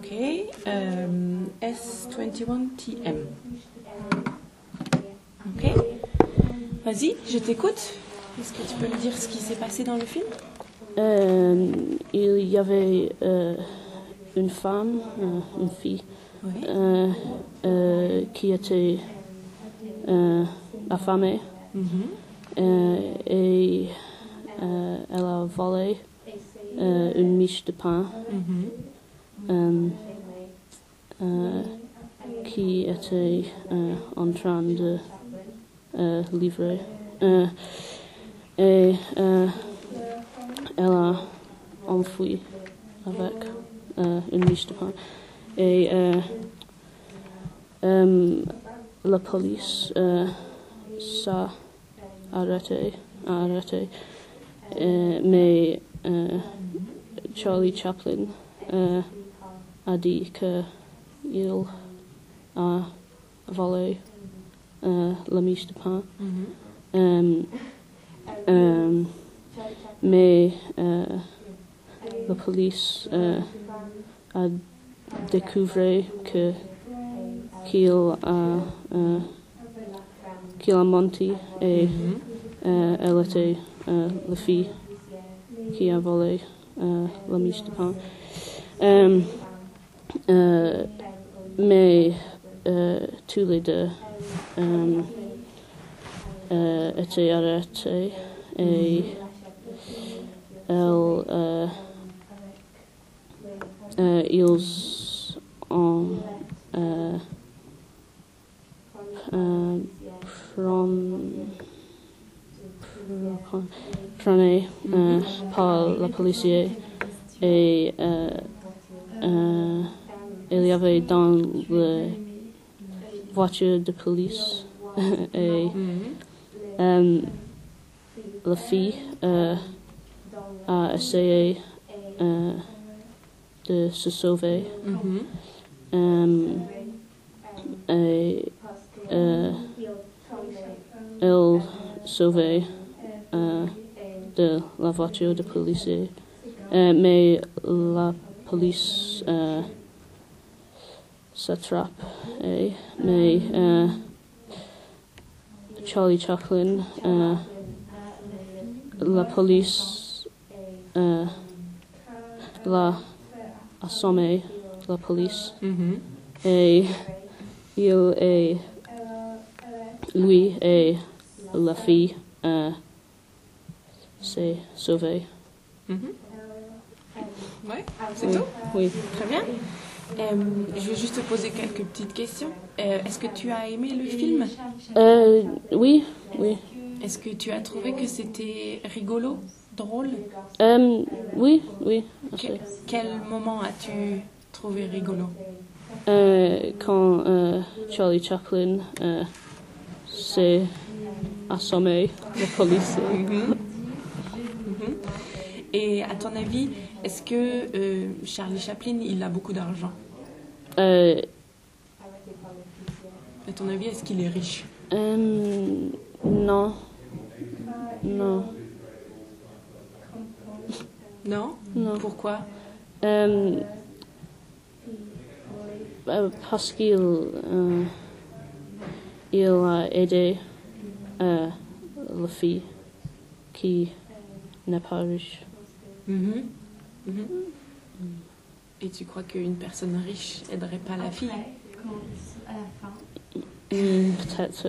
Ok. S21TM. Ok. Vas-y, je t'écoute. Est-ce que tu peux me dire ce qui s'est passé dans le film? Il y avait une femme, une fille, Oui. qui était affamée et elle a volé une miche de pain qui était en train de livrer. Et elle a enfoui avec une miche de pain. Et la police s'est arrêtée, mais Charlie Chaplin a dit qu'il a volé la miche de pain. Mais la police a découvert qu'il a menti et elle était la fille qui a volé la miche de pain. Mais tous les deux étaient arrêtés et ils ont prenez par la police et il y avait dans la voiture de police et la fille a essayé de se sauver et elle sauvait de la voiture de police, mais la police s'attrape. Mais Charlie Chaplin, la police l'a assommé, la police, et lui et la fille s'est sauvé. Ouais, c'est tout? Oui. Très bien. Je vais juste te poser quelques petites questions. Est-ce que tu as aimé le film? Oui. Est-ce que tu as trouvé que c'était rigolo, drôle? Oui. Quel moment as-tu trouvé rigolo? Quand Charlie Chaplin s'est assommé la police. Et à ton avis, est-ce que Charlie Chaplin, il a beaucoup d'argent? À ton avis, est-ce qu'il est riche? Non. Non? Non. Pourquoi? Parce qu'il a aidé la fille qui n'est pas riche. Et tu crois qu'une personne riche aiderait pas la fille? Peut-être.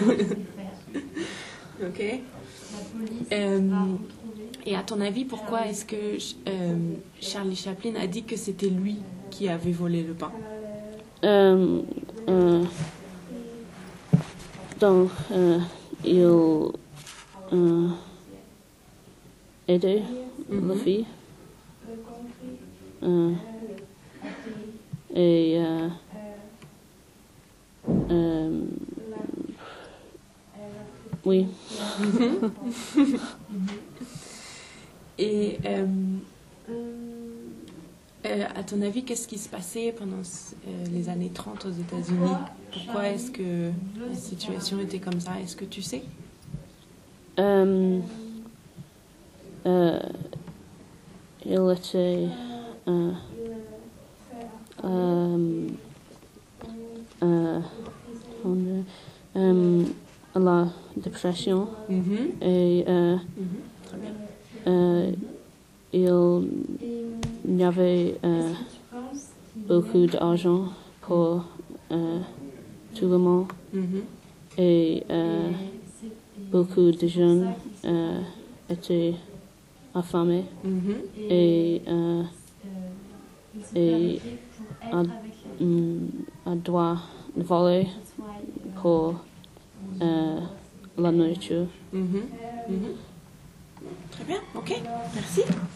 Ok. Et à ton avis, pourquoi est-ce que Charlie Chaplin a dit que c'était lui qui avait volé le pain? Donc, il aidait la fille. Et oui. Et à ton avis, qu'est-ce qui se passait pendant les années 30 aux États-Unis? Pourquoi est-ce que la situation était comme ça? Est-ce que tu sais? Il était dépression Mhm. et Très bien. il n'y avait beaucoup d'argent pour tout le monde Mhm. et beaucoup de jeunes étaient affamés Mhm. et a droit de voler pour la nourriture. Mhm. Mhm. Très bien, ok, merci.